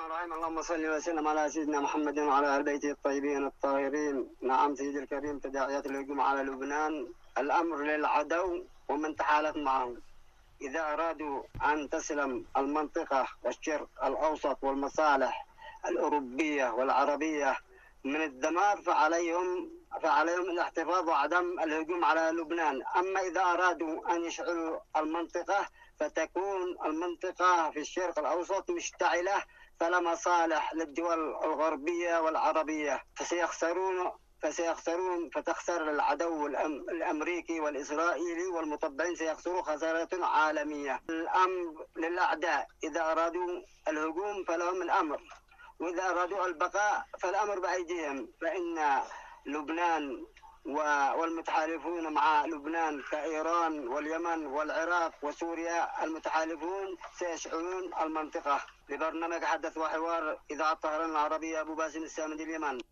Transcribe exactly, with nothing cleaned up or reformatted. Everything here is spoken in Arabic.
الرحيم. اللهم صل وسلم على سيدنا محمد وعلى آل بيته الطيبين الطاهرين. نعم سيدي الكريم، تداعيات الهجوم على لبنان الأمر للعدو ومن تحالف معه. إذا أرادوا أن تسلم المنطقة والشرق الأوسط والمصالح الأوروبية والعربية من الدمار فعليهم فعليهم الاحتفاظ وعدم الهجوم على لبنان. أما إذا أرادوا أن يشعلوا المنطقة فتكون المنطقة في الشرق الأوسط مشتعلة، فلا مصالح للدول الغربية والعربية، فسيخسرون فسيخسرون فتخسر العدو الأمريكي والإسرائيلي والمطبعين، سيخسروا خسارة عالمية. الأمر للأعداء، إذا أرادوا الهجوم فلهم الأمر، وإذا أرادوا البقاء فالأمر بأيديهم. فإن لبنان والمتحالفون مع لبنان كإيران واليمن والعراق وسوريا المتحالفون سيشعلون المنطقة. لبرنامج حدث وحوار إذاعة الطهران العربية، أبو باسم السامدي، اليمن.